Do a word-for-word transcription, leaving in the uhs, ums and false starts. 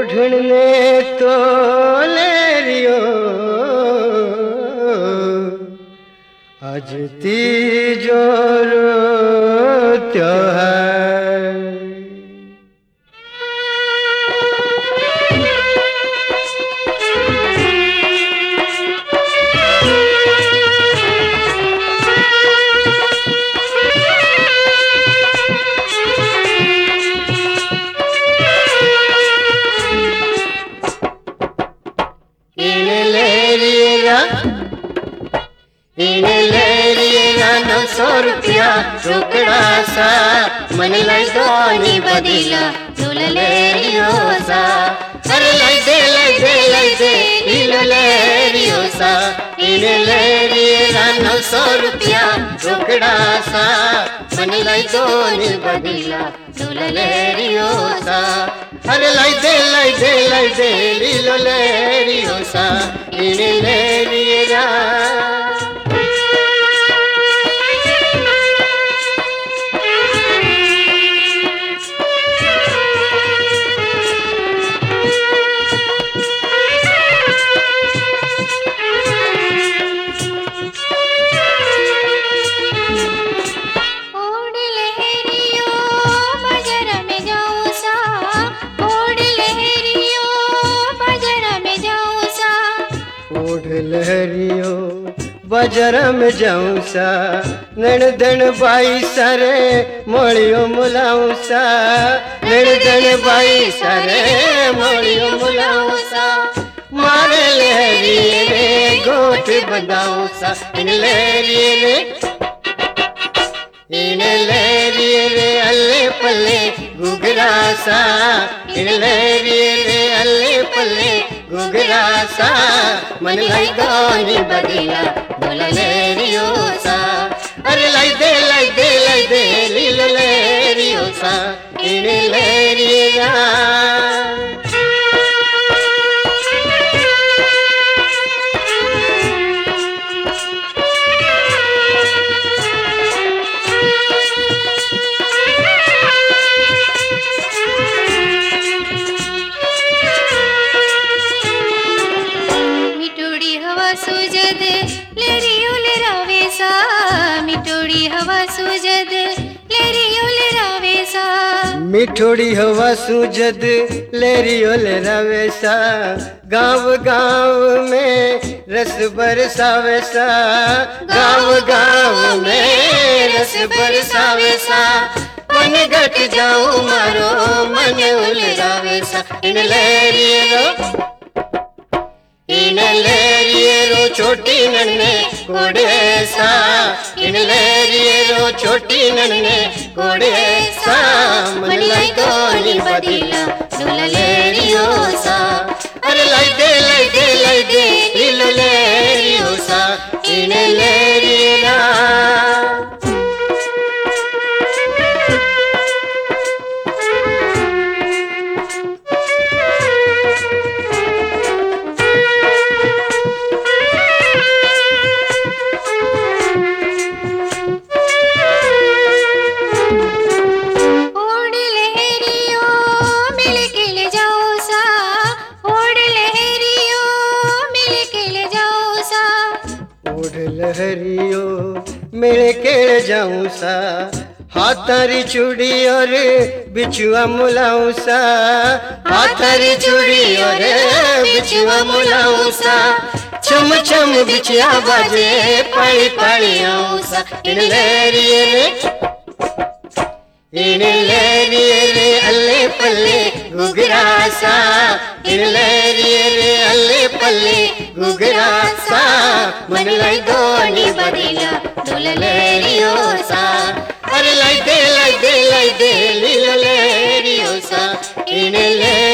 ओढ़ने तो लेरियो आज तीजो त्योहार। नौ सौ रुपया टुकड़ा सा मन लाई दोनी बदीला झूल ले रियो सा। अरे लाई दे लाई दे लाई दे लीलो ले रियो सा। इने ले रिया नौ सौ रुपया टुकड़ा सा मन लाई दोनी बदीला झूल ले रियो सा। अरे लाई दे लाई दे लाई दे लीलो ले रियो सा। इने ले रिया लहरियो बाजार में जाऊं सा नण धन बाई सारे मोलियो मुलाऊं सा। नण धन बाई सारे मोलियो मुलाऊं सा। मारे लहरी रे गोट बंधाऊं सा। इन लहरी रे इन लहरी रे अल्ले पल्ले घुघरा सा। इन लहरी रे अल्ले पल्ले घुघरा सा मन लाई दोनी बदीला झूल ले रियो सा। अरे लाई दे लाई दे लाई दे लीलो ले रियो सा। इन ले रिया सुजद लेरियो ले रावे सा। मिठोड़ी हवा सुजद लेरियो ले रावे सा। मिठोड़ी हवा सुजद लेरियो ले रावे सा। गाँव गाँव में रस बरसावे सा। गाँव गाँव में रस बरसावे सा। मन घट जाऊं मारो मन उलरावे सा। इन लेरियो इन लेरियो छोटी नन्हे घोड़े सा। इन लेरियो छोटी नन्हे घोड़े सा मन लाई दोनी बदीला झूल ले रियो सा। अरे लाई दे लाई दे लाई दे लीलो ले रियो सा। इन लेरिया लहरियो मेरे केड़ जाऊं सा। हाथारी चूड़ी और बिछुआ मुलाऊं सा। हाथारी चूड़ी और बिछुआ मुलाऊं सा। चम चम बिछिया बाजे पाई पाई आऊं सा। इन लहरिए रे इन लहरिए रे अल्ले पल्ले घुघरा सा। इन लहरिए रे अल्ले पल्ले घुघरा सा मन लाई दोनी बदीला झूल ले रियो सा। अरे लाई दे लाई दे लाई दे लीलो ले रियो सा। इन ले